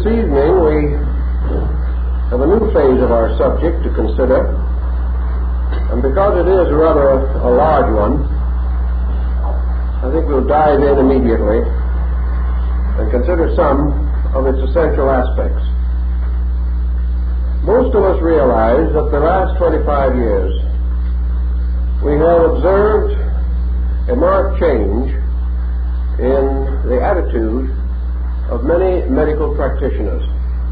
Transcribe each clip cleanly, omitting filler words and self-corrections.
evening we have a new phase of our subject to consider, and because it is rather a large one, I think we'll dive in immediately and consider some of its essential aspects. Most of us realize that the last 25 years we have observed a marked change in the attitude of many medical practitioners.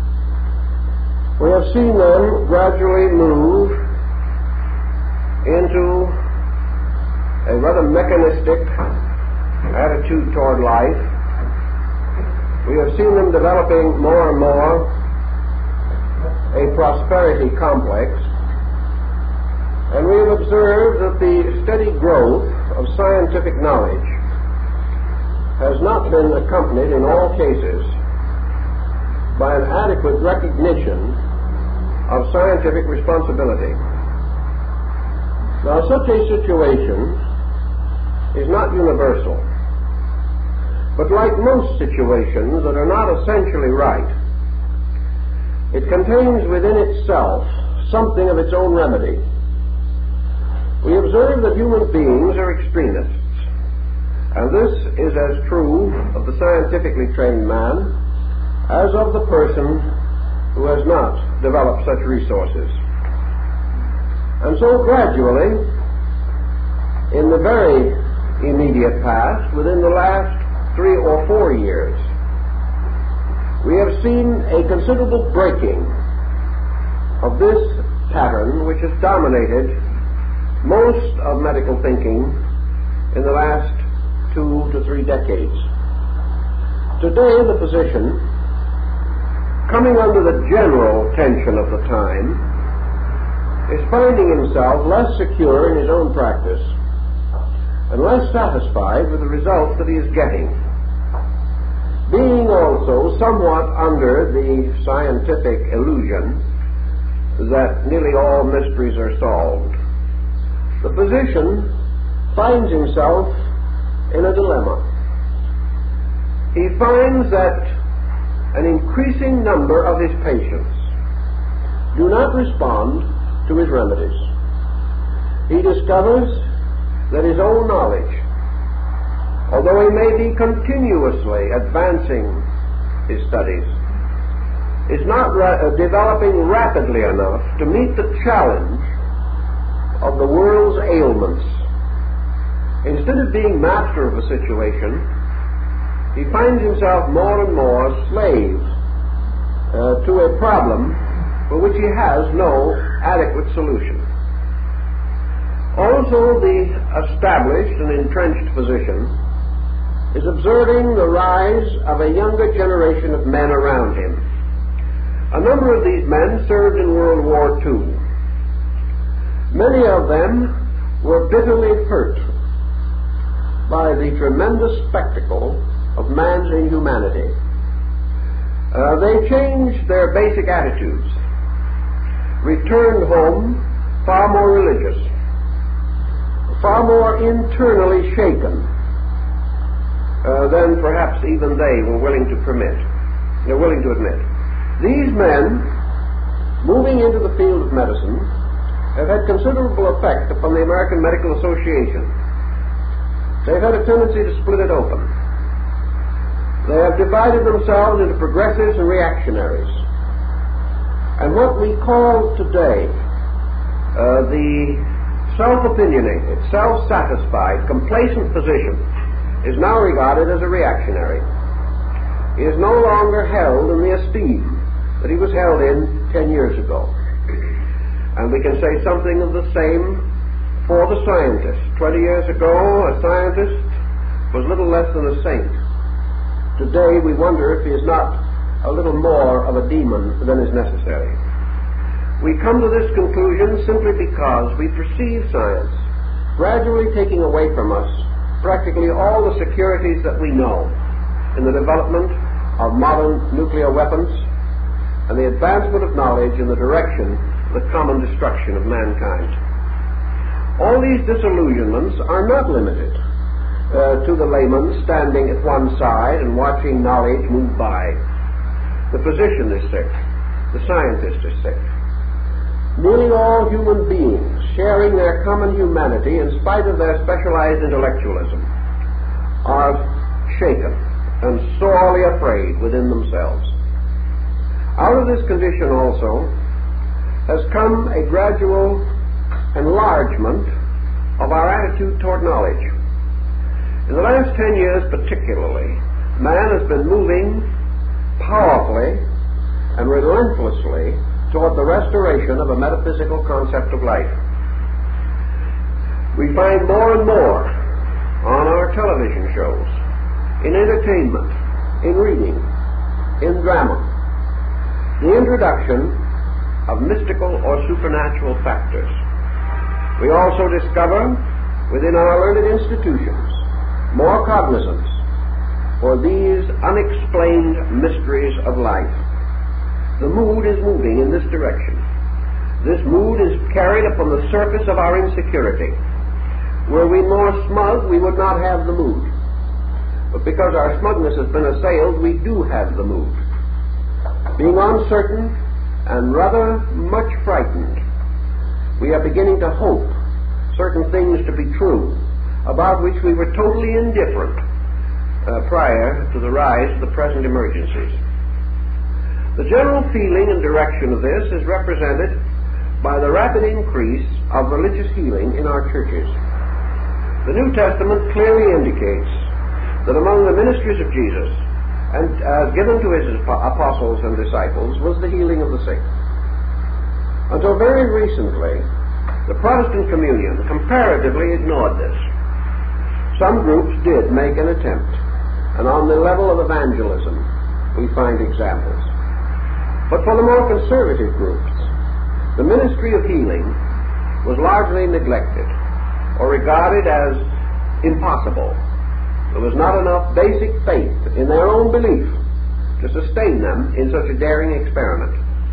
We have seen them gradually move into a rather mechanistic attitude toward life. We have seen them developing more and more a prosperity complex, and we have observed that the steady growth of scientific knowledge has not been accompanied in all cases by an adequate recognition of scientific responsibility. Now, such a situation is not universal, but like most situations that are not essentially right, it contains within itself something of its own remedy. We observe that human beings are extremists, and this is as true of the scientifically trained man as of the person who has not developed such resources. And so gradually, in the very immediate past, within the last 3 or 4 years, we have seen a considerable breaking of this pattern which has dominated most of medical thinking in the last 2 to 3 decades. Today, the physician, coming under the general tension of the time, is finding himself less secure in his own practice and less satisfied with the results that he is getting. Being also somewhat under the scientific illusion that nearly all mysteries are solved, the physician finds himself in a dilemma. He finds that an increasing number of his patients do not respond to his remedies. He discovers that his own knowledge, although he may be continuously advancing his studies, is not developing rapidly enough to meet the challenge of the world's ailments. Instead of being master of a situation, he finds himself more and more slave to a problem for which he has no adequate solution. Also, the established and entrenched physician is observing the rise of a younger generation of men around him. A number of these men served in World War II. Many of them were bitterly hurt by the tremendous spectacle of man's inhumanity. They changed their basic attitudes, returned home far more religious, far more internally shaken than perhaps even they were willing to admit. These men, moving into the field of medicine, have had considerable effect upon the American Medical Association. They've had a tendency to split it open. They have divided themselves into progressives and reactionaries. And what we call today the self-opinionated, self-satisfied, complacent physician is now regarded as a reactionary. He is no longer held in the esteem that he was held in 10 years ago. And we can say something of the same for the scientist. 20 years ago, a scientist was little less than a saint. Today, we wonder if he is not a little more of a demon than is necessary. We come to this conclusion simply because we perceive science gradually taking away from us practically all the securities that we know in the development of modern nuclear weapons and the advancement of knowledge in the direction of the common destruction of mankind. All these disillusionments are not limited to the layman standing at one side and watching knowledge move by. The physician is sick. The scientist is sick. Nearly all human beings, sharing their common humanity in spite of their specialized intellectualism, are shaken and sorely afraid within themselves. Out of this condition also has come a gradual enlargement of our attitude toward knowledge. In the last 10 years particularly, man has been moving powerfully and relentlessly toward the restoration of a metaphysical concept of life. We find more and more on our television shows, in entertainment, in reading, in drama, the introduction of mystical or supernatural factors. We also discover within our learned institutions more cognizance for these unexplained mysteries of life. The mood is moving in this direction. This mood is carried upon the surface of our insecurity. Were we more smug, we would not have the mood. But because our smugness has been assailed, we do have the mood. Being uncertain and rather much frightened, we are beginning to hope certain things to be true about which we were totally indifferent prior to the rise of the present emergencies. The general feeling and direction of this is represented by the rapid increase of religious healing in our churches. The New Testament clearly indicates that among the ministries of Jesus, and given to his apostles and disciples, was the healing of the sick. Until very recently, the Protestant communion comparatively ignored this. Some groups did make an attempt, and on the level of evangelism, we find examples. But for the more conservative groups, the ministry of healing was largely neglected or regarded as impossible. There was not enough basic faith in their own belief to sustain them in such a daring experiment.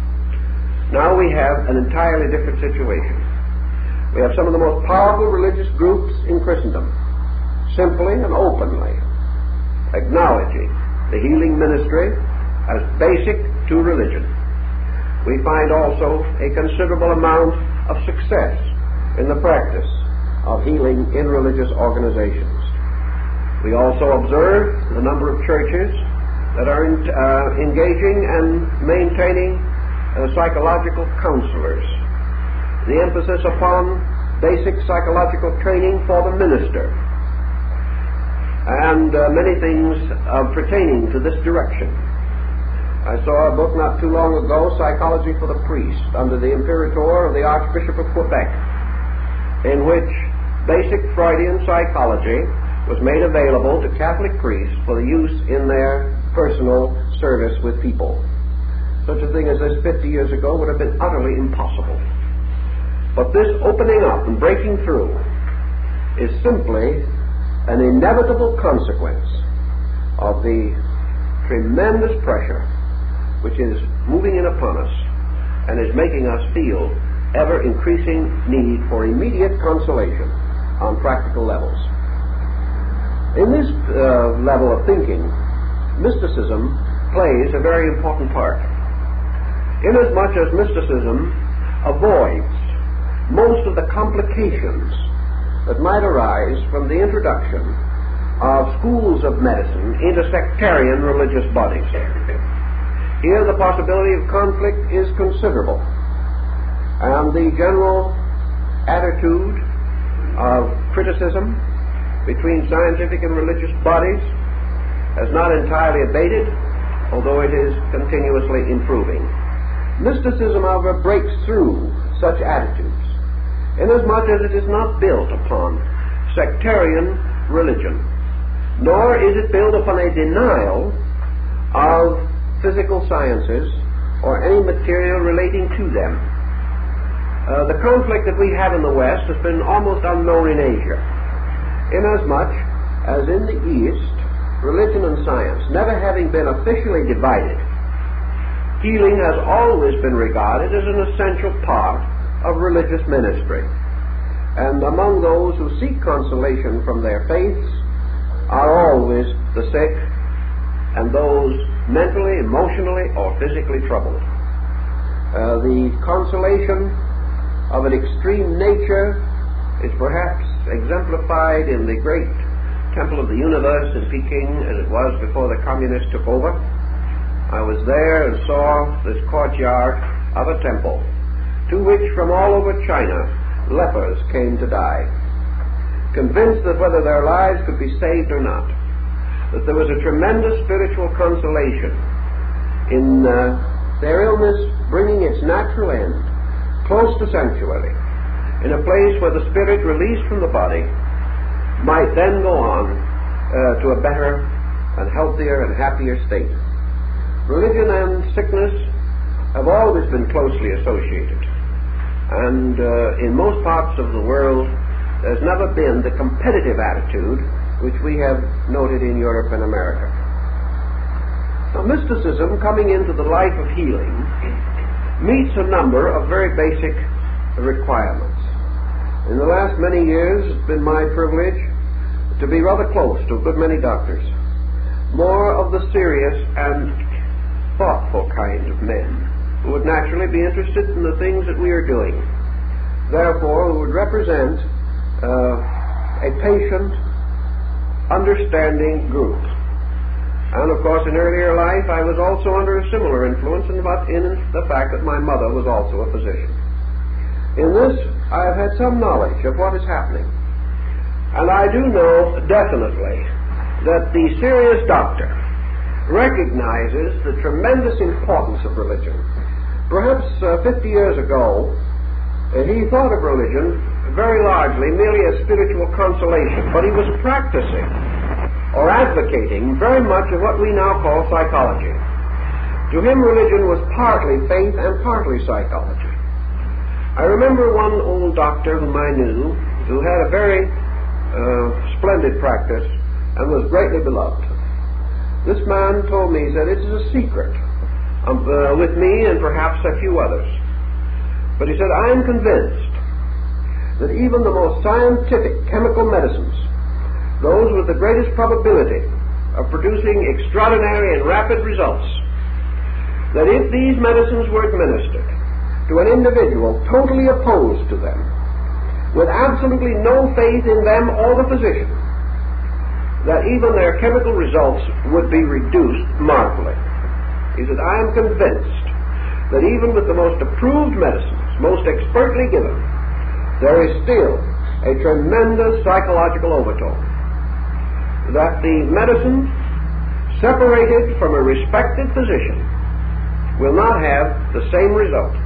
Now we have an entirely different situation. We have some of the most powerful religious groups in Christendom simply and openly acknowledging the healing ministry as basic to religion. We find also a considerable amount of success in the practice of healing in religious organizations. We also observe the number of churches that are engaging and maintaining psychological counselors, the emphasis upon basic psychological training for the minister, and many things pertaining to this direction. I saw a book not too long ago, Psychology for the Priest, under the Imperator of the Archbishop of Quebec, in which basic Freudian psychology was made available to Catholic priests for the use in their personal service with people. Such a thing as this 50 years ago would have been utterly impossible. But this opening up and breaking through is simply an inevitable consequence of the tremendous pressure which is moving in upon us and is making us feel ever increasing need for immediate consolation on practical levels. In this level of thinking, mysticism plays a very important part, inasmuch as mysticism avoids most of the complications that might arise from the introduction of schools of medicine into sectarian religious bodies. Here the possibility of conflict is considerable, and the general attitude of criticism between scientific and religious bodies has not entirely abated, although it is continuously improving. Mysticism, however, breaks through such attitudes, inasmuch as it is not built upon sectarian religion, nor is it built upon a denial of physical sciences or any material relating to them. The conflict that we have in the West has been almost unknown in Asia, inasmuch as in the East, religion and science, never having been officially divided, healing has always been regarded as an essential part of religious ministry. And among those who seek consolation from their faiths are always the sick and those mentally, emotionally, or physically troubled. The consolation of an extreme nature is perhaps exemplified in the great Temple of the Universe in Peking, as it was before the communists took over. I was there and saw this courtyard of a temple to which from all over China lepers came to die, convinced that whether their lives could be saved or not, that there was a tremendous spiritual consolation in their illness bringing its natural end close to sanctuary, in a place where the spirit released from the body might then go on to a better and healthier and happier state. Religion and sickness have always been closely associated, and in most parts of the world there's never been the competitive attitude which we have noted in Europe and America. Now, mysticism, coming into the life of healing, meets a number of very basic requirements. In the last many years, it's been my privilege to be rather close to a good many doctors, more of the serious and thoughtful kind of men who would naturally be interested in the things that we are doing, therefore who would represent a patient, understanding group. And of course, in earlier life, I was also under a similar influence in the fact that my mother was also a physician. In this, I have had some knowledge of what is happening. And I do know definitely that the serious doctor recognizes the tremendous importance of religion. Perhaps 50 years ago, he thought of religion very largely merely as spiritual consolation, but he was practicing or advocating very much of what we now call psychology. To him, religion was partly faith and partly psychology. I remember one old doctor whom I knew who had a very splendid practice and was greatly beloved. This man told me, he said, it is a secret with me and perhaps a few others. But he said, I am convinced that even the most scientific chemical medicines, those with the greatest probability of producing extraordinary and rapid results, that if these medicines were administered to an individual totally opposed to them, with absolutely no faith in them or the physician, that even their chemical results would be reduced markedly. He said, I am convinced that even with the most approved medicines, most expertly given, there is still a tremendous psychological overtone. That the medicine separated from a respected physician will not have the same result.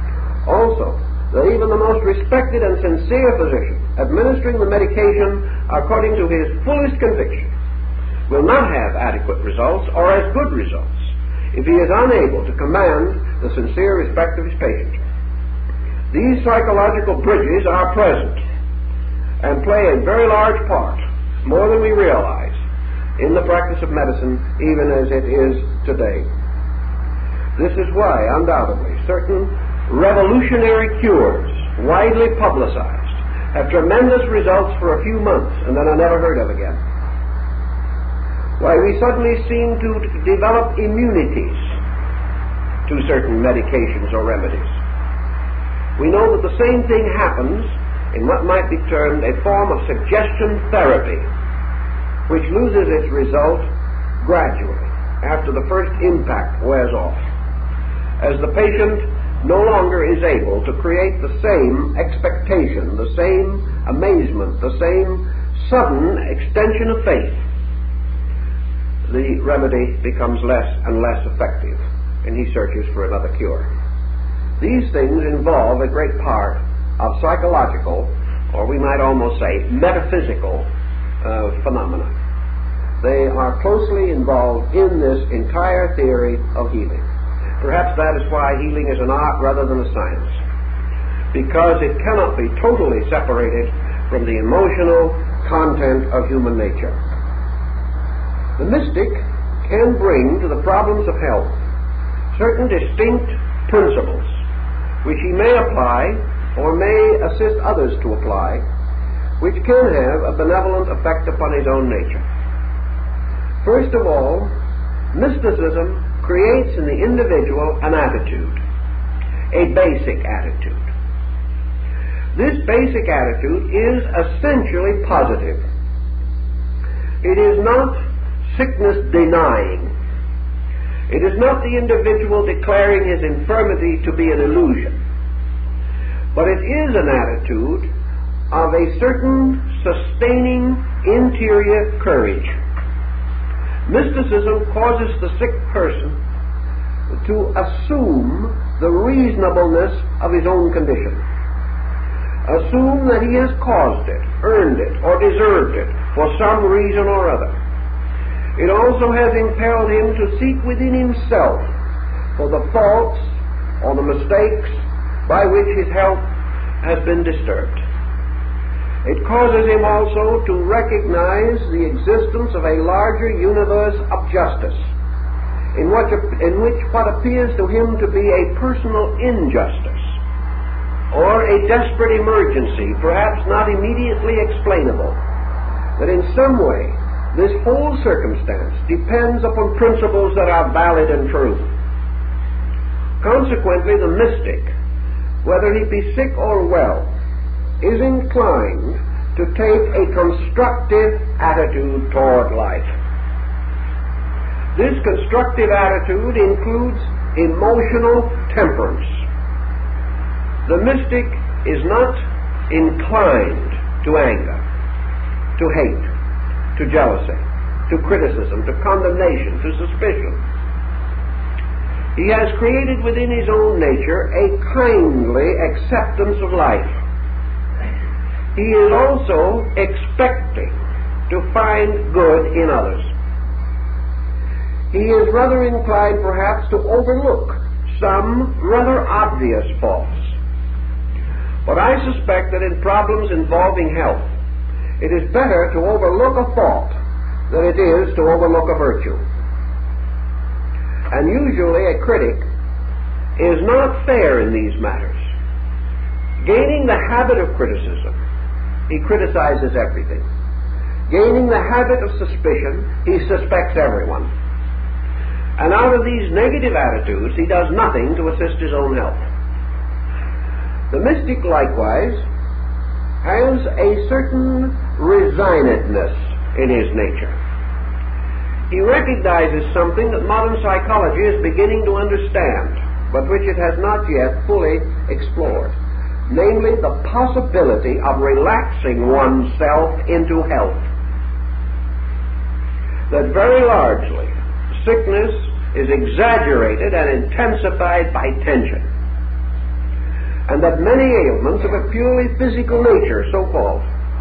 Also, that even the most respected and sincere physician administering the medication according to his fullest conviction will not have adequate results or as good results if he is unable to command the sincere respect of his patient. These psychological bridges are present and play a very large part, more than we realize, in the practice of medicine, even as it is today. This is why, undoubtedly, certain revolutionary cures, widely publicized, have tremendous results for a few months and then are never heard of again. Why, we suddenly seem to develop immunities to certain medications or remedies. We know that the same thing happens in what might be termed a form of suggestion therapy, which loses its result gradually after the first impact wears off, as the patient no longer is able to create the same expectation, the same amazement, the same sudden extension of faith. The remedy becomes less and less effective, and he searches for another cure. These things involve a great part of psychological, or we might almost say metaphysical, phenomena. They are closely involved in this entire theory of healing. Perhaps that is why healing is an art rather than a science, because it cannot be totally separated from the emotional content of human nature. The mystic can bring to the problems of health certain distinct principles which he may apply or may assist others to apply, which can have a benevolent effect upon his own nature. First of all, mysticism creates in the individual an attitude, a basic attitude. This basic attitude is essentially positive. It is not sickness denying. It is not the individual declaring his infirmity to be an illusion. But it is an attitude of a certain sustaining interior courage. Mysticism causes the sick person to assume the reasonableness of his own condition. Assume that he has caused it, earned it, or deserved it for some reason or other. It also has impelled him to seek within himself for the faults or the mistakes by which his health has been disturbed. It causes him also to recognize the existence of a larger universe of justice, in which what appears to him to be a personal injustice or a desperate emergency, perhaps not immediately explainable, that in some way this whole circumstance depends upon principles that are valid and true. Consequently, the mystic, whether he be sick or well, is inclined to take a constructive attitude toward life. This constructive attitude includes emotional temperance. The mystic is not inclined to anger, to hate, to jealousy, to criticism, to condemnation, to suspicion. He has created within his own nature a kindly acceptance of life. He is also expecting to find good in others. He is rather inclined perhaps to overlook some rather obvious faults. But I suspect that in problems involving health, it is better to overlook a fault than it is to overlook a virtue. And usually a critic is not fair in these matters. Gaining the habit of criticism, he criticizes everything. Gaining the habit of suspicion, he suspects everyone. And out of these negative attitudes, he does nothing to assist his own health. The mystic likewise has a certain resignedness in his nature. He recognizes something that modern psychology is beginning to understand, but which it has not yet fully explored, namely the possibility of relaxing oneself into health. That very largely sickness is exaggerated and intensified by tension, and that many ailments of a purely physical nature, so-called,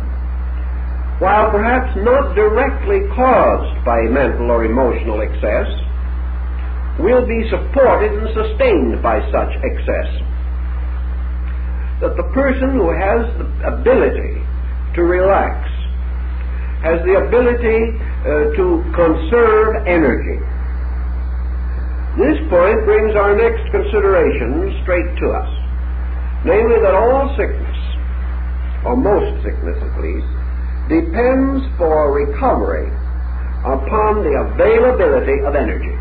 while perhaps not directly caused by mental or emotional excess, will be supported and sustained by such excess. That the person who has the ability to relax has the ability to conserve energy. This point brings our next consideration straight to us. Namely, that all sickness, or most sickness at least, depends for recovery upon the availability of energy.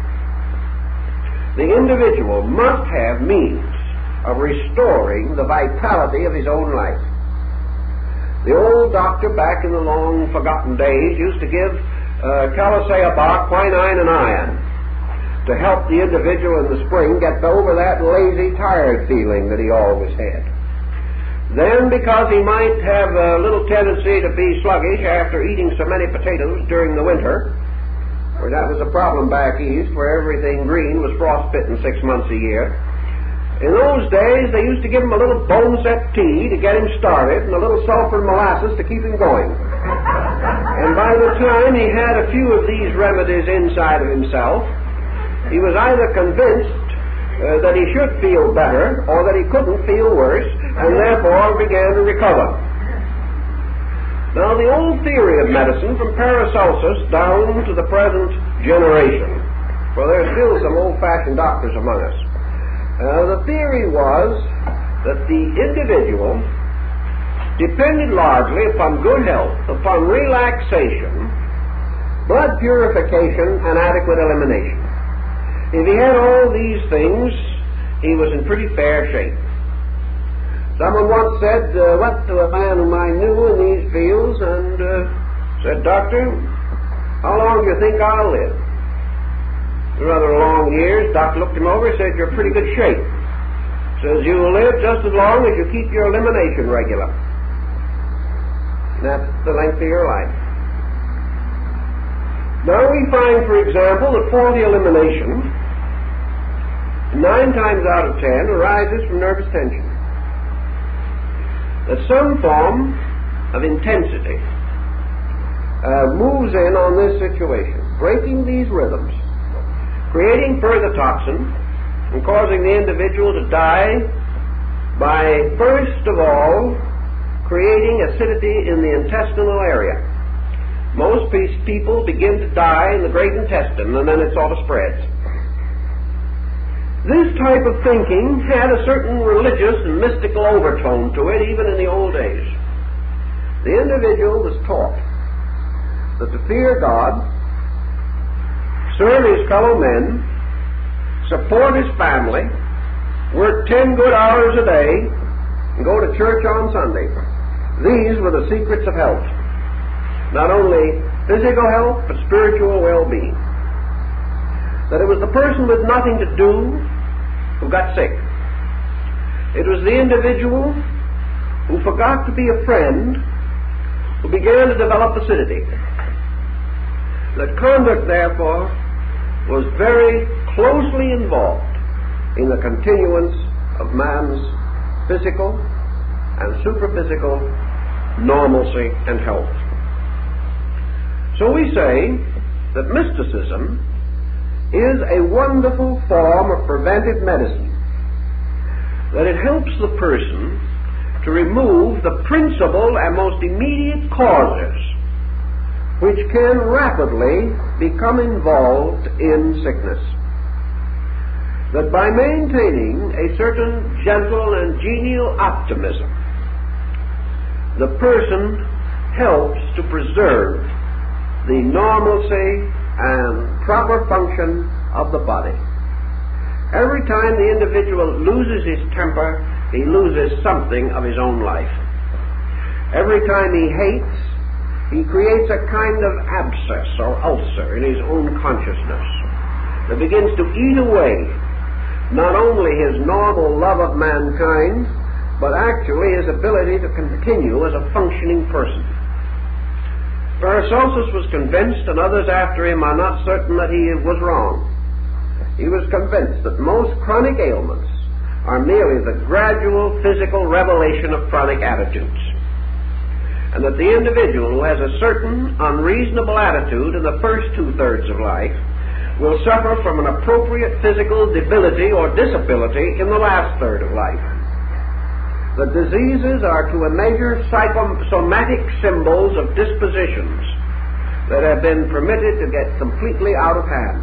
The individual must have means of restoring the vitality of his own life. The old doctor back in the long forgotten days used to give calisaya quinine and iron to help the individual in the spring get over that lazy, tired feeling that he always had. Then, because he might have a little tendency to be sluggish after eating so many potatoes during the winter, for that was a problem back east where everything green was frostbitten 6 months a year, in those days they used to give him a little bone-set tea to get him started and a little sulfur and molasses to keep him going. And by the time he had a few of these remedies inside of himself, he was either convinced that he should feel better or that he couldn't feel worse, and therefore began to recover. Now, the old theory of medicine from Paracelsus down to the present generation, for there are still some old-fashioned doctors among us, the theory was that the individual depended largely upon good health, upon relaxation, blood purification, and adequate elimination. If he had all these things, he was in pretty fair shape. Someone once said, went to a man whom I knew in these fields and said, "Doctor, how long do you think I'll live?" Rather long years. Doc looked him over and said, "You're in pretty good shape." Says, "You will live just as long as you keep your elimination regular." And that's the length of your life. Now we find, for example, that faulty elimination 9 times out of 10 arises from nervous tension. That some form of intensity moves in on this situation, breaking these rhythms, creating further toxin, and causing the individual to die by, first of all, creating acidity in the intestinal area. Most people begin to die in the great intestine, and then it sort of spreads. This type of thinking had a certain religious and mystical overtone to it, even in the old days. The individual was taught that to fear God, serve his fellow men, support his family, work 10 good hours a day, and go to church on Sunday. These were the secrets of health. Not only physical health, but spiritual well-being. That it was the person with nothing to do who got sick. It was the individual who forgot to be a friend who began to develop acidity. That conduct, therefore, was very closely involved in the continuance of man's physical and superphysical normalcy and health. So we say that mysticism is a wonderful form of preventive medicine, that it helps the person to remove the principal and most immediate causes which can rapidly become involved in sickness. That by maintaining a certain gentle and genial optimism, the person helps to preserve the normalcy and proper function of the body. Every time the individual loses his temper, he loses something of his own life. Every time he hates, he creates a kind of abscess or ulcer in his own consciousness that begins to eat away not only his normal love of mankind, but actually his ability to continue as a functioning person. Paracelsus was convinced, and others after him are not certain that he was wrong. He was convinced that most chronic ailments are merely the gradual physical revelation of chronic attitudes, and that the individual who has a certain unreasonable attitude in the first 2/3 of life will suffer from an appropriate physical debility or disability in the last third of life. The diseases are to a measure psychosomatic symbols of dispositions that have been permitted to get completely out of hand.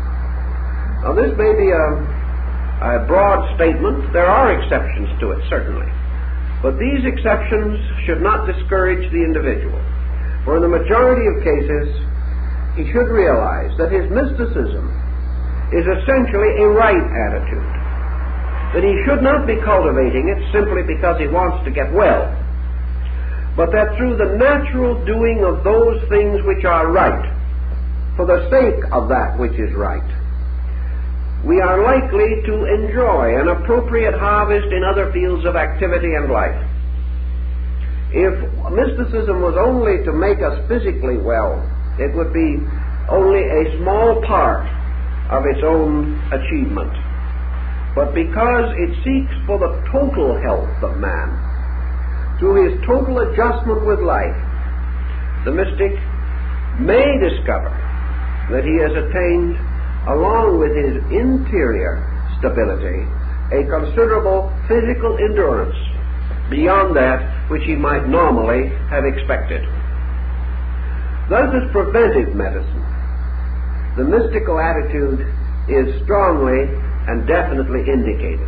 Now this may be a broad statement. There are exceptions to it, certainly. But these exceptions should not discourage the individual. For in the majority of cases, he should realize that his mysticism is essentially a right attitude, that he should not be cultivating it simply because he wants to get well, but that through the natural doing of those things which are right, for the sake of that which is right, we are likely to enjoy an appropriate harvest in other fields of activity and life. If mysticism was only to make us physically well, it would be only a small part of its own achievement. But because it seeks for the total health of man, through his total adjustment with life, the mystic may discover that he has attained, along with his interior stability, a considerable physical endurance beyond that which he might normally have expected. Thus, as preventive medicine, the mystical attitude is strongly and definitely indicated.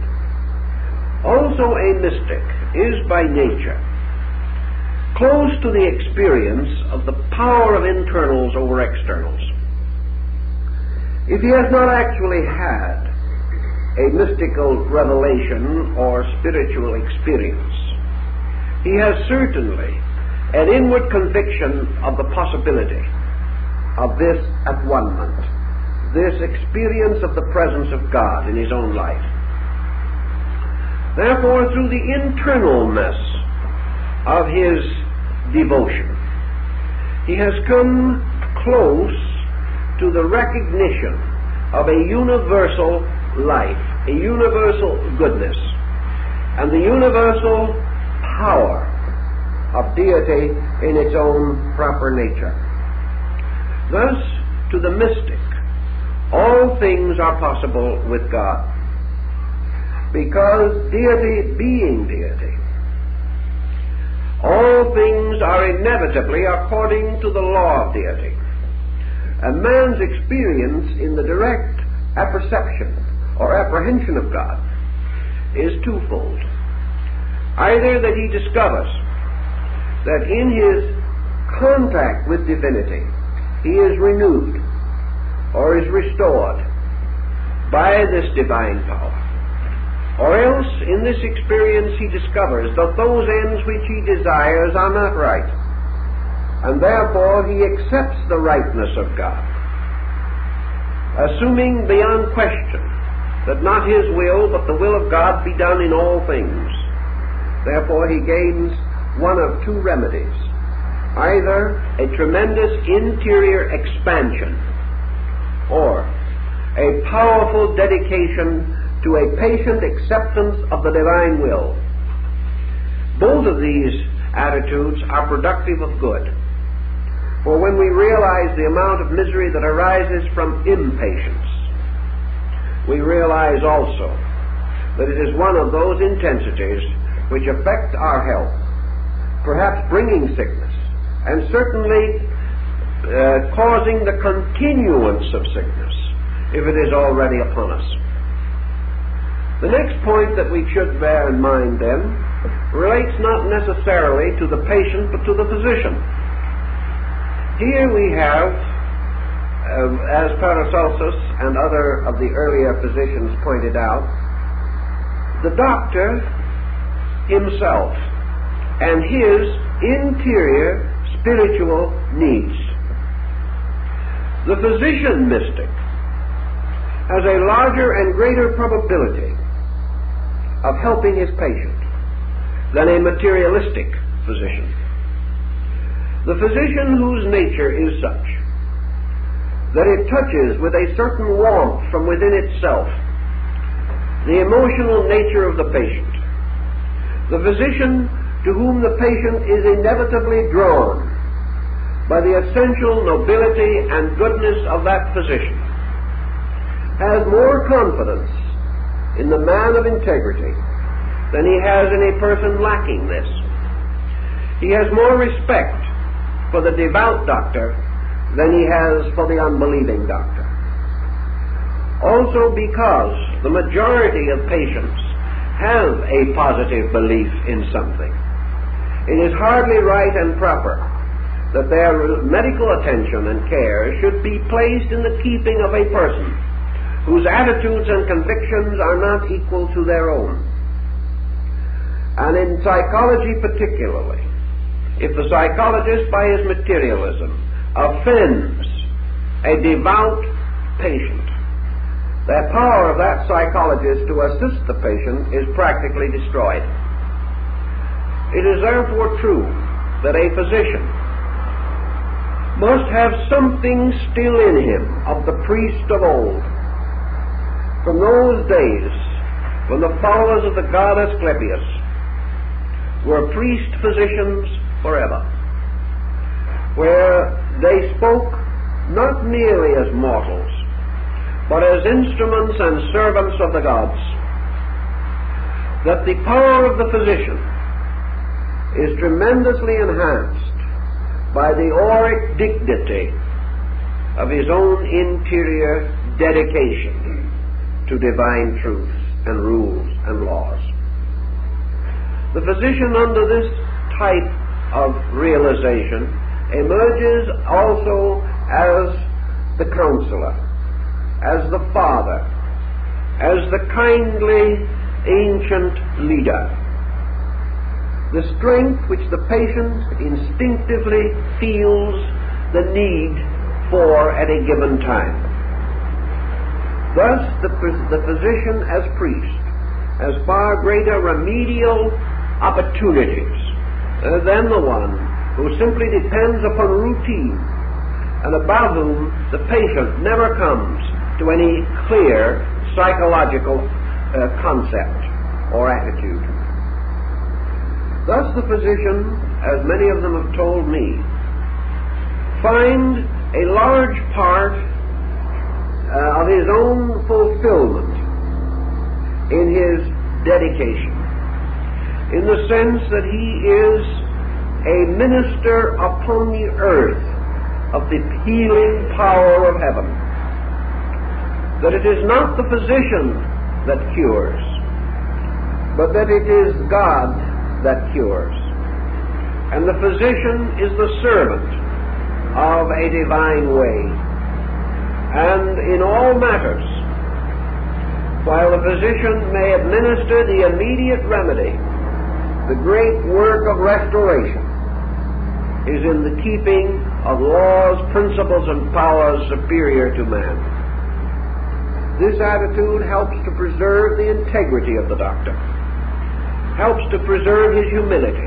Also, a mystic is by nature close to the experience of the power of internals over externals. If he has not actually had a mystical revelation or spiritual experience, he has certainly an inward conviction of the possibility of this at-one-ment, this experience of the presence of God in his own life. Therefore, through the internalness of his devotion, he has come close to the recognition of a universal life, a universal goodness, and the universal power of deity in its own proper nature. Thus, to the mystic, all things are possible with God, because deity being deity, all things are inevitably according to the law of deity, and man's experience in the direct apperception or apprehension of God is twofold. Either that he discovers that in his contact with divinity he is renewed or is restored by this divine power, or else in this experience he discovers that those ends which he desires are not right, and therefore he accepts the rightness of God, assuming beyond question that not his will but the will of God be done in all things. Therefore he gains one of two remedies: either a tremendous interior expansion or a powerful dedication to a patient acceptance of the divine will. Both of these attitudes are productive of good. For when we realize the amount of misery that arises from impatience, we realize also that it is one of those intensities which affect our health, perhaps bringing sickness, and certainly causing the continuance of sickness if it is already upon us. The next point that we should bear in mind then relates not necessarily to the patient but to the physician. Here we have, as Paracelsus and other of the earlier physicians pointed out, the doctor himself and his interior spiritual needs. The physician mystic has a larger and greater probability of helping his patient than a materialistic physician. The physician whose nature is such that it touches with a certain warmth from within itself the emotional nature of the patient, the physician to whom the patient is inevitably drawn by the essential nobility and goodness of that physician, has more confidence in the man of integrity than he has in a person lacking this. He has more respect for the devout doctor than he has for the unbelieving doctor. Also because the majority of patients have a positive belief in something, it is hardly right and proper that their medical attention and care should be placed in the keeping of a person whose attitudes and convictions are not equal to their own. And in psychology particularly, if the psychologist by his materialism offends a devout patient, the power of that psychologist to assist the patient is practically destroyed. It is therefore true that a physician must have something still in him of the priest of old, from those days when the followers of the god Asclepius were priest-physicians forever, where they spoke not merely as mortals, but as instruments and servants of the gods, that the power of the physician is tremendously enhanced by the auric dignity of his own interior dedication to divine truths and rules and laws. The physician under this type of realization emerges also as the counselor, as the father, as the kindly ancient leader. The strength which the patient instinctively feels the need for at a given time. Thus, the physician as priest has far greater remedial opportunities than the one who simply depends upon routine and about whom the patient never comes to any clear psychological concept or attitude. Thus the physician, as many of them have told me, find a large part of his own fulfillment in his dedication, in the sense that he is a minister upon the earth of the healing power of heaven. That it is not the physician that cures, but that it is God that cures. And the physician is the servant of a divine way. And in all matters, while the physician may administer the immediate remedy, the great work of restoration is in the keeping of laws, principles, and powers superior to man. This attitude helps to preserve the integrity of the doctor, helps to preserve his humility,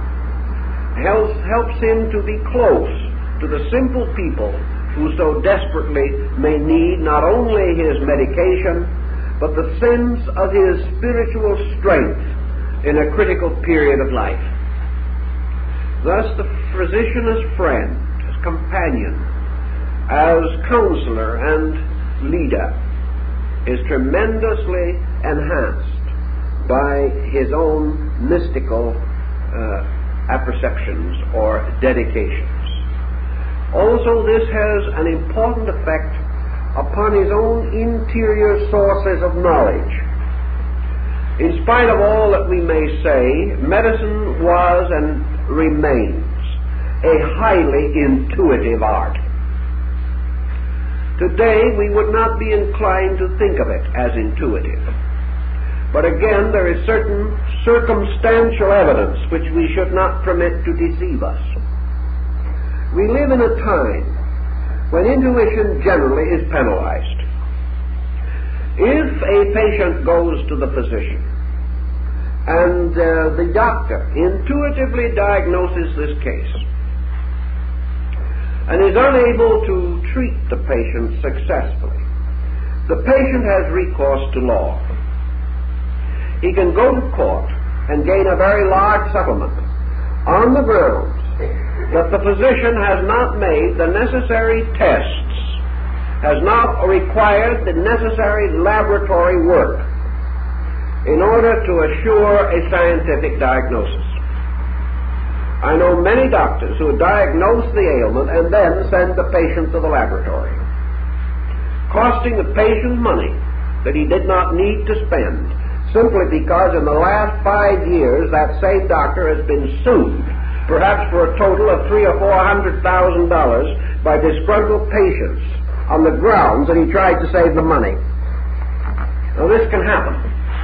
helps him to be close to the simple people who so desperately may need not only his medication, but the sense of his spiritual strength in a critical period of life. Thus the physician as friend, as companion, as counselor and leader is tremendously enhanced by his own mystical apperceptions or dedications. Also, this has an important effect upon his own interior sources of knowledge. In spite of all that we may say, medicine was and remains a highly intuitive art. Today, we would not be inclined to think of it as intuitive. But again, there is certain circumstantial evidence which we should not permit to deceive us. We live in a time when intuition generally is penalized. If a patient goes to the physician and the doctor intuitively diagnoses this case and is unable to treat the patient successfully, the patient has recourse to law. He can go to court and gain a very large settlement on the grounds that the physician has not made the necessary tests, has not required the necessary laboratory work in order to assure a scientific diagnosis. I know many doctors who diagnose the ailment and then send the patient to the laboratory, costing the patient money that he did not need to spend, simply because in the last 5 years that same doctor has been sued, perhaps for a total of $300,000 or $400,000 by disgruntled patients on the grounds that he tried to save the money. Now this can happen.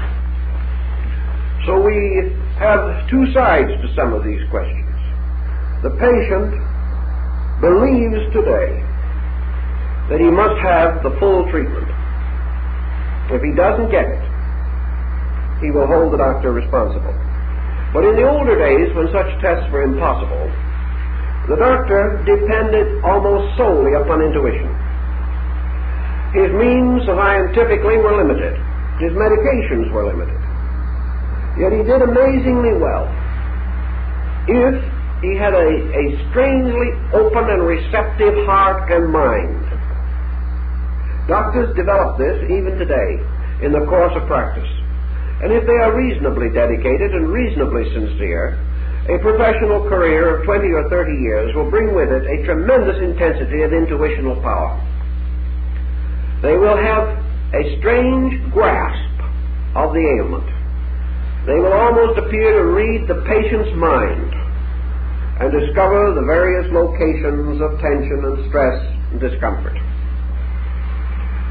So we have two sides to some of these questions. The patient believes today that he must have the full treatment. If he doesn't get it, he will hold the doctor responsible. But in the older days, when such tests were impossible, the doctor depended almost solely upon intuition. His means scientifically were limited. His medications were limited. Yet he did amazingly well if he had a strangely open and receptive heart and mind. Doctors develop this even today in the course of practice. And if they are reasonably dedicated and reasonably sincere, a professional career of 20 or 30 years will bring with it a tremendous intensity of intuitional power. They will have a strange grasp of the ailment. They will almost appear to read the patient's mind and discover the various locations of tension and stress and discomfort.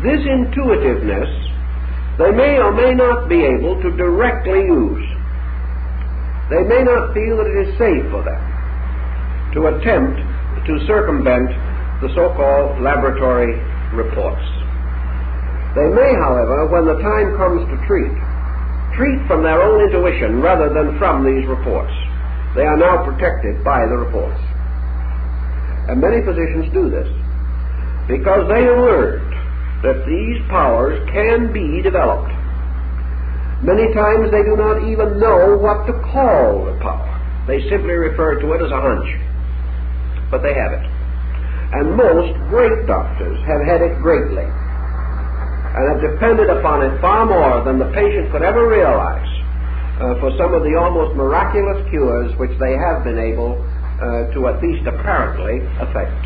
This intuitiveness they may or may not be able to directly use. They may not feel that it is safe for them to attempt to circumvent the so-called laboratory reports. They may, however, when the time comes to treat from their own intuition rather than from these reports. They are now protected by the reports. And many physicians do this because they have learned that these powers can be developed. Many times they do not even know what to call the power. They simply refer to it as a hunch. But they have it. And most great doctors have had it greatly and have depended upon it far more than the patient could ever realize for some of the almost miraculous cures which they have been able to at least apparently effect.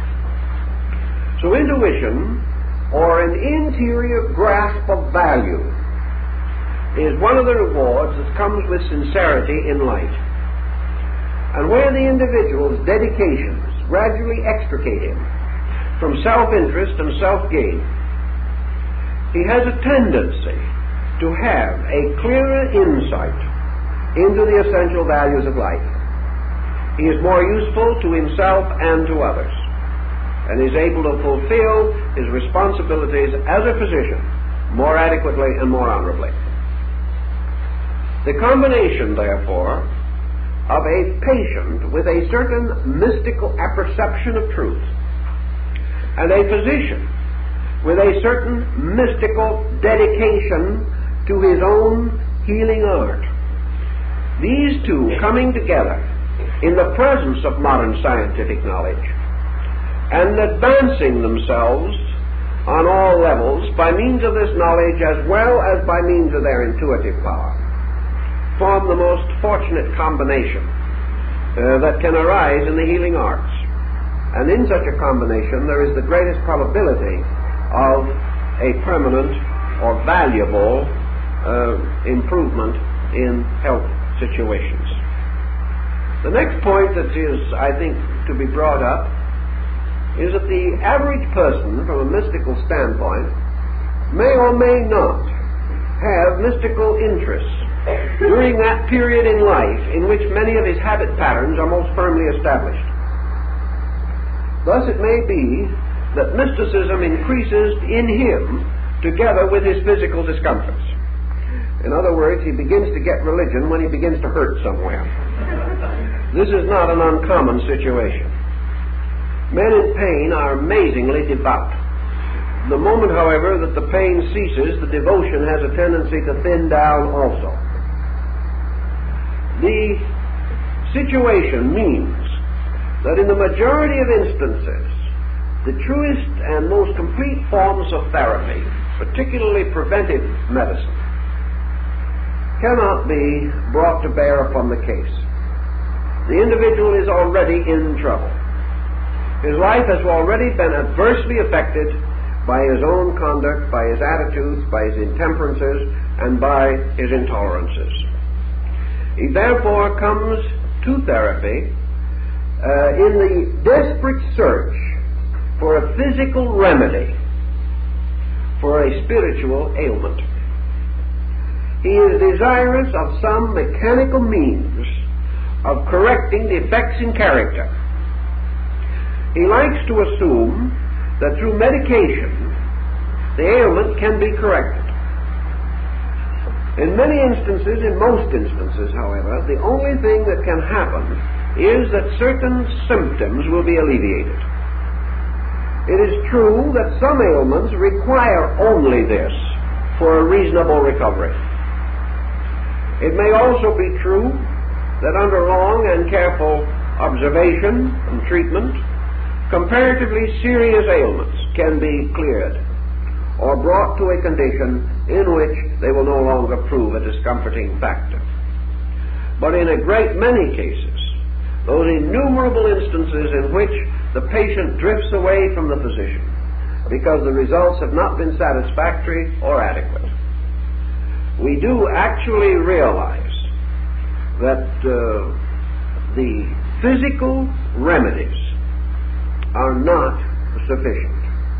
So intuition, or an interior grasp of value, is one of the rewards that comes with sincerity in life. And where the individual's dedications gradually extricate him from self-interest and self-gain, he has a tendency to have a clearer insight into the essential values of life. He is more useful to himself and to others, and is able to fulfill his responsibilities as a physician more adequately and more honorably. The combination, therefore, of a patient with a certain mystical apperception of truth and a physician with a certain mystical dedication to his own healing art, these two coming together in the presence of modern scientific knowledge and advancing themselves on all levels by means of this knowledge as well as by means of their intuitive power, form the most fortunate combination that can arise in the healing arts. And in such a combination there is the greatest probability of a permanent or valuable improvement in health situations. The next point that is, I think, to be brought up is that the average person, from a mystical standpoint, may or may not have mystical interests during that period in life in which many of his habit patterns are most firmly established. Thus it may be that mysticism increases in him together with his physical discomforts. In other words, he begins to get religion when he begins to hurt somewhere. This is not an uncommon situation. Men in pain are amazingly devout. The moment, however, that the pain ceases, the devotion has a tendency to thin down also. The situation means that in the majority of instances, the truest and most complete forms of therapy, particularly preventive medicine, cannot be brought to bear upon the case. The individual is already in trouble. His life has already been adversely affected by his own conduct, by his attitudes, by his intemperances, and by his intolerances. He therefore comes to therapy in the desperate search for a physical remedy for a spiritual ailment. He is desirous of some mechanical means of correcting defects in character. He likes to assume that through medication the ailment can be corrected. In many instances, in most instances, however, the only thing that can happen is that certain symptoms will be alleviated. It is true that some ailments require only this for a reasonable recovery. It may also be true that under long and careful observation and treatment, comparatively serious ailments can be cleared or brought to a condition in which they will no longer prove a discomforting factor. But in a great many cases, those innumerable instances in which the patient drifts away from the physician because the results have not been satisfactory or adequate, we do actually realize that the physical remedies are not sufficient.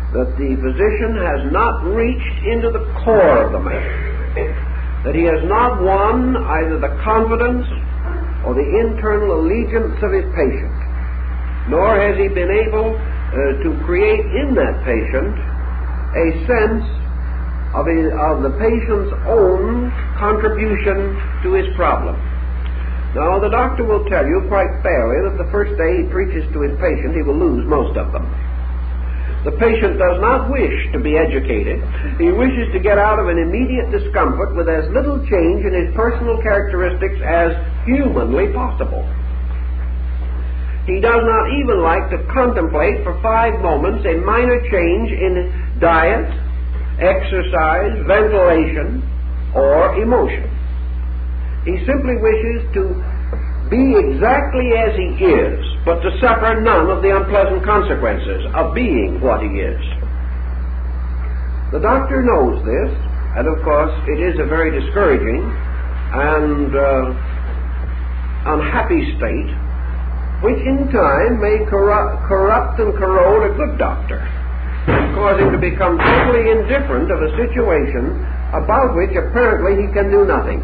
that the physician has not reached into the core of the man, that he has not won either the confidence or the internal allegiance of his patient, nor has he been able to create in that patient a sense of the patient's own contribution to his problem. Now, the doctor will tell you quite fairly that the first day he preaches to his patient, he will lose most of them. The patient does not wish to be educated. He wishes to get out of an immediate discomfort with as little change in his personal characteristics as humanly possible. He does not even like to contemplate for 5 moments a minor change in diet, exercise, ventilation, or emotion. He simply wishes to be exactly as he is, but to suffer none of the unpleasant consequences of being what he is. The doctor knows this, and of course it is a very discouraging and unhappy state, which in time may corrupt and corrode a good doctor, cause him to become totally indifferent of a situation about which apparently he can do nothing.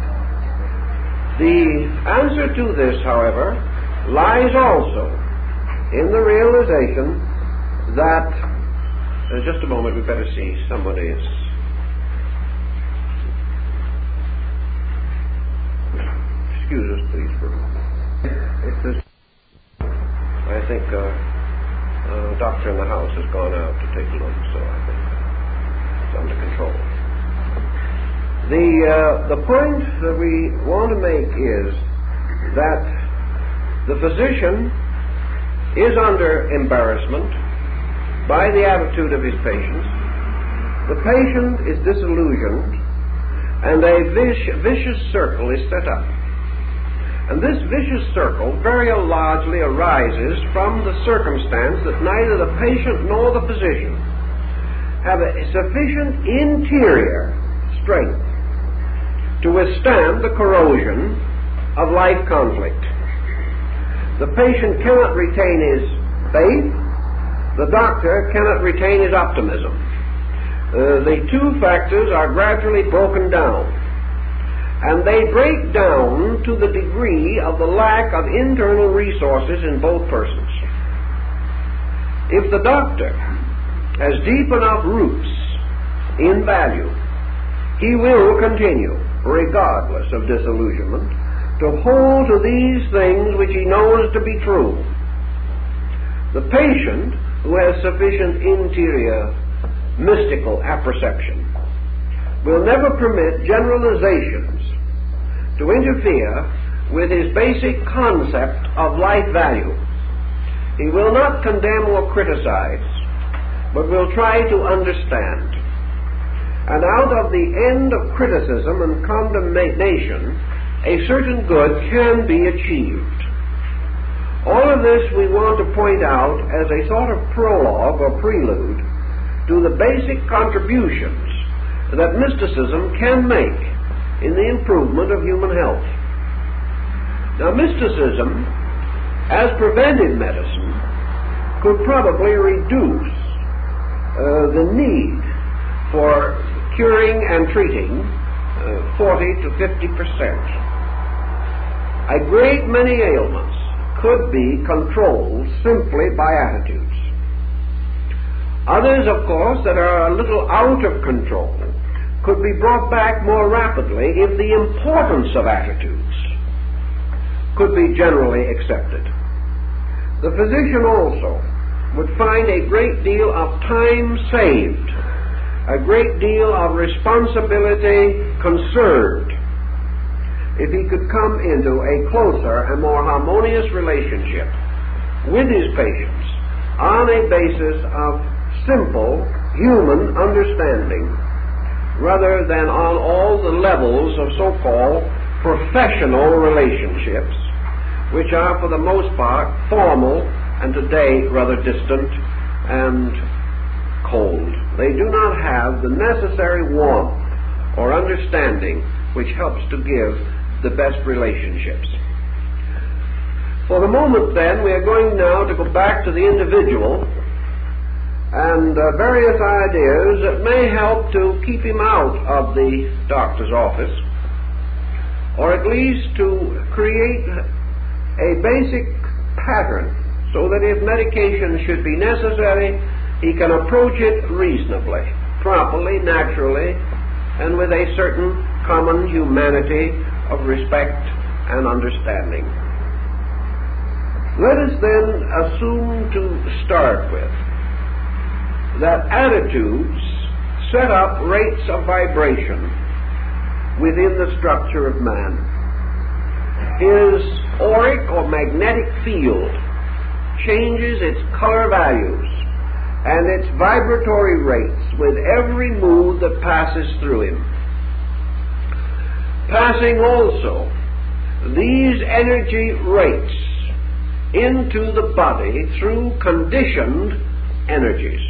The answer to this, however, lies also in the realization that, just a moment, we better see, somebody is... Excuse us, please, for a moment. I think a doctor in the house has gone out to take a look, so I think it's under control. The point that we want to make is that the physician is under embarrassment by the attitude of his patients. The patient is disillusioned, and a vicious circle is set up. And this vicious circle very largely arises from the circumstance that neither the patient nor the physician have a sufficient interior strength to withstand the corrosion of life conflict. The patient cannot retain his faith. The doctor cannot retain his optimism. The two factors are gradually broken down. And they break down to the degree of the lack of internal resources in both persons. If the doctor has deep enough roots in value, he will continue, regardless of disillusionment, to hold to these things which he knows to be true. The patient who has sufficient interior mystical apperception will never permit generalizations to interfere with his basic concept of life value. He will not condemn or criticize, but will try to understand. And out of the end of criticism and condemnation, a certain good can be achieved. All of this we want to point out as a sort of prologue or prelude to the basic contributions that mysticism can make in the improvement of human health. Now, mysticism, as preventive medicine, could probably reduce the need for curing and treating 40 to 50%. A great many ailments could be controlled simply by attitudes. Others, of course, that are a little out of control could be brought back more rapidly if the importance of attitudes could be generally accepted. The physician also would find a great deal of time saved, a great deal of responsibility conserved, if he could come into a closer and more harmonious relationship with his patients on a basis of simple human understanding, rather than on all the levels of so-called professional relationships, which are for the most part formal and today rather distant and cold. They do not have the necessary warmth or understanding which helps to give the best relationships. For the moment, then, we are going now to go back to the individual and various ideas that may help to keep him out of the doctor's office, or at least to create a basic pattern so that if medication should be necessary, he can approach it reasonably, properly, naturally, and with a certain common humanity of respect and understanding. Let us then assume to start with that attitudes set up rates of vibration within the structure of man. His auric or magnetic field changes its color values and its vibratory rates with every mood that passes through him. Passing also these energy rates into the body through conditioned energies.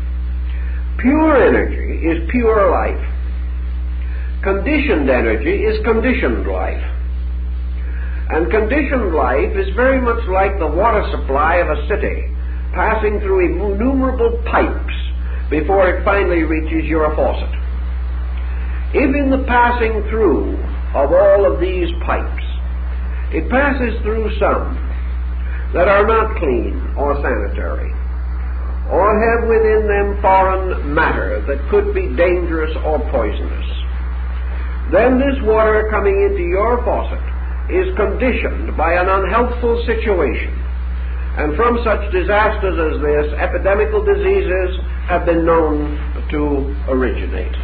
Pure energy is pure life. Conditioned energy is conditioned life. And conditioned life is very much like the water supply of a city, passing through innumerable pipes before it finally reaches your faucet. If in the passing through of all of these pipes, it passes through some that are not clean or sanitary, or have within them foreign matter that could be dangerous or poisonous, then this water coming into your faucet is conditioned by an unhealthful situation. And from such disasters as this, epidemical diseases have been known to originate.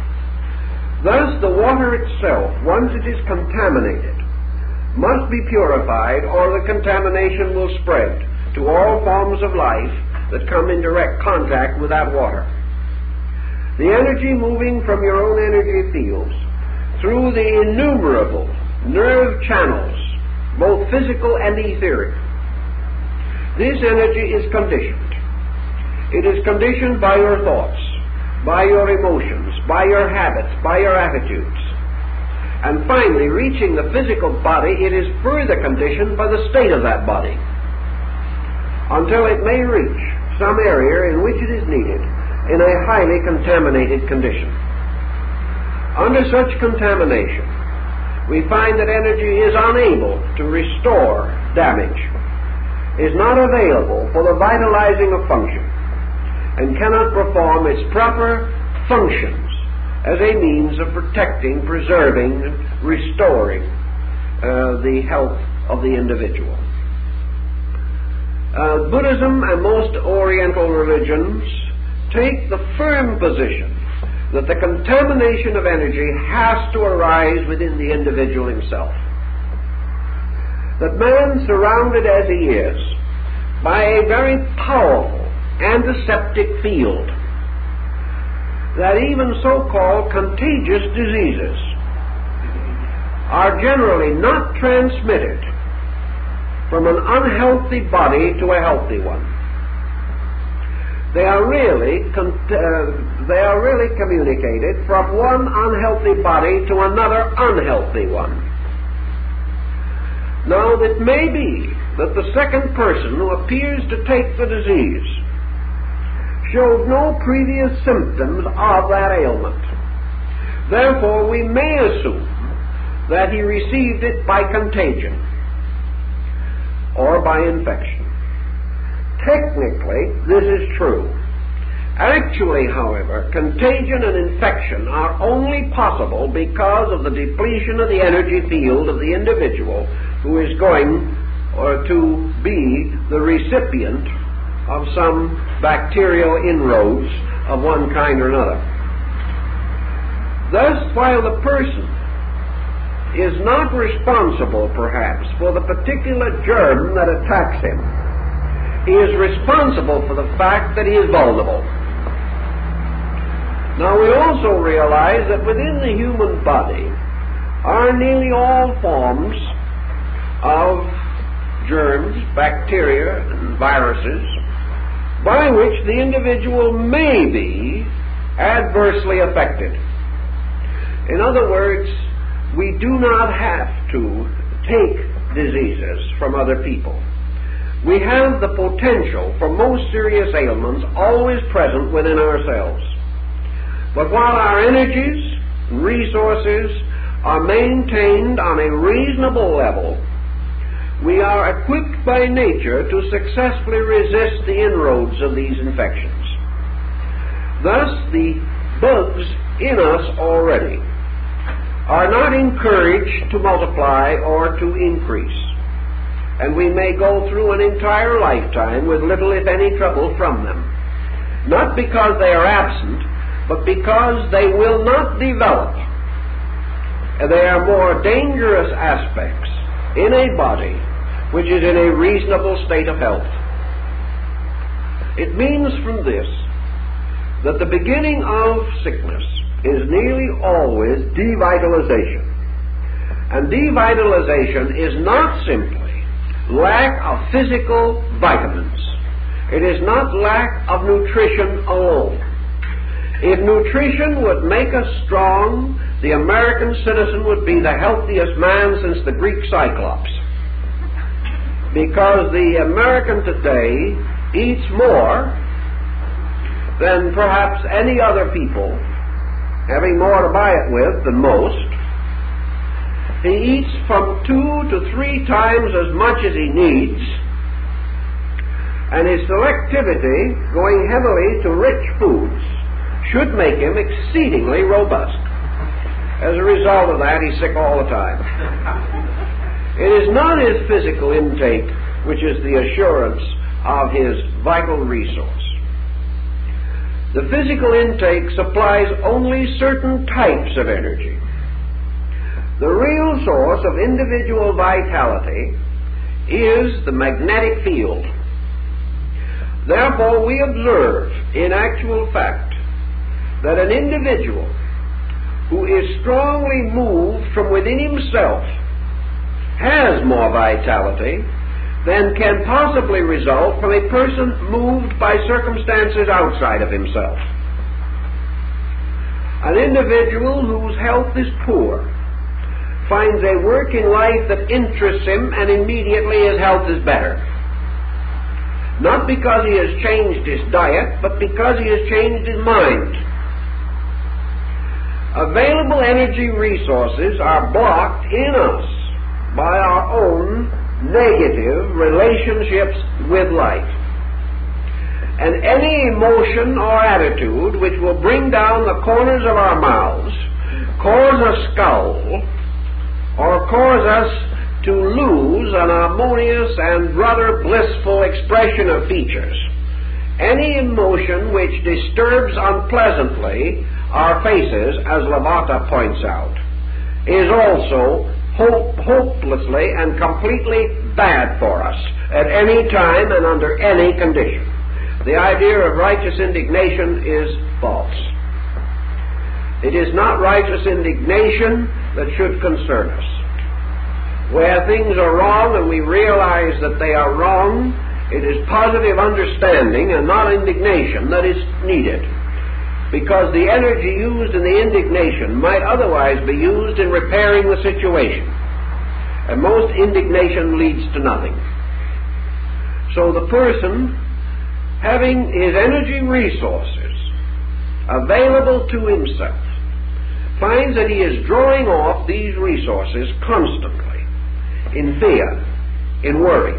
Thus, the water itself, once it is contaminated, must be purified, or the contamination will spread to all forms of life that come in direct contact with that water. The energy moving from your own energy fields through the innumerable nerve channels, both physical and etheric, this energy is conditioned. It is conditioned by your thoughts, by your emotions, by your habits, by your attitudes. And finally, reaching the physical body, it is further conditioned by the state of that body, until it may reach some area in which it is needed in a highly contaminated condition. Under such contamination, we find that energy is unable to restore damage, is not available for the vitalizing of function, and cannot perform its proper functions as a means of protecting, preserving, and restoring the health of the individual. Buddhism and most Oriental religions take the firm position that the contamination of energy has to arise within the individual himself. That man, surrounded as he is by a very powerful antiseptic field, that even so-called contagious diseases are generally not transmitted from an unhealthy body to a healthy one. They are really communicated from one unhealthy body to another unhealthy one. Now, it may be that the second person who appears to take the disease showed no previous symptoms of that ailment. Therefore, we may assume that he received it by contagion or by infection. Technically, this is true. Actually, however, contagion and infection are only possible because of the depletion of the energy field of the individual who is going to be the recipient of some bacterial inroads of one kind or another. Thus, while the person is not responsible, perhaps, for the particular germ that attacks him, he is responsible for the fact that he is vulnerable. Now, we also realize that within the human body are nearly all forms of germs, bacteria, and viruses by which the individual may be adversely affected. In other words, we do not have to take diseases from other people, we have the potential for most serious ailments always present within ourselves. But while our energies and resources are maintained on a reasonable level, we are equipped by nature to successfully resist the inroads of these infections. Thus, the bugs in us already are not encouraged to multiply or to increase, and we may go through an entire lifetime with little, if any, trouble from them. Not because they are absent, but because they will not develop. They are more dangerous aspects in a body which is in a reasonable state of health. It means from this that the beginning of sickness is nearly always devitalization. And devitalization is not simply lack of physical vitamins. It is not lack of nutrition alone. If nutrition would make us strong, the American citizen would be the healthiest man since the Greek Cyclops. Because the American today eats more than perhaps any other people, having more to buy it with than most. He eats from 2 to 3 times as much as he needs, and his selectivity, going heavily to rich foods, should make him exceedingly robust. As a result of that, he's sick all the time. It is not his physical intake which is the assurance of his vital resource. The physical intake supplies only certain types of energy. The real source of individual vitality is the magnetic field. Therefore, we observe in actual fact that an individual who is strongly moved from within himself has more vitality than can possibly result from a person moved by circumstances outside of himself. An individual whose health is poor finds a work in life that interests him, and immediately his health is better. Not because he has changed his diet, but because he has changed his mind. Available energy resources are blocked in us by our own negative relationships with life. And any emotion or attitude which will bring down the corners of our mouths, cause a scowl, or cause us to lose an harmonious and rather blissful expression of features, any emotion which disturbs unpleasantly our faces, as Lavater points out, is also hopelessly and completely bad for us at any time and under any condition. The idea of righteous indignation is false. It is not righteous indignation that should concern us. Where things are wrong and we realize that they are wrong, it is positive understanding and not indignation that is needed, because the energy used in the indignation might otherwise be used in repairing the situation, and most indignation leads to nothing. So the person, having his energy resources available to himself, finds that he is drawing off these resources constantly in fear, in worry,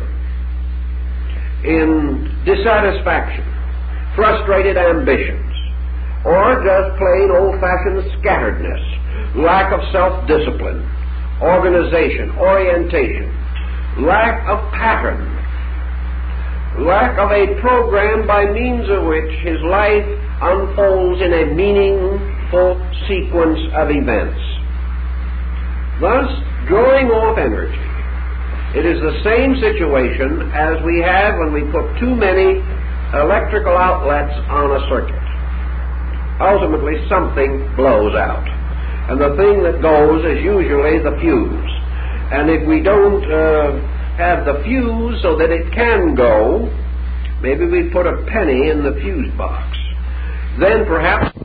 in dissatisfaction, frustrated ambitions, or just plain old-fashioned scatteredness, lack of self-discipline, organization, orientation, lack of pattern, lack of a program by means of which his life unfolds in a meaningful sequence of events. Thus, drawing off energy, it is the same situation as we have when we put too many electrical outlets on a circuit. Ultimately, something blows out, and the thing that goes is usually the fuse. And if we don't have the fuse so that it can go, maybe we put a penny in the fuse box. Then perhaps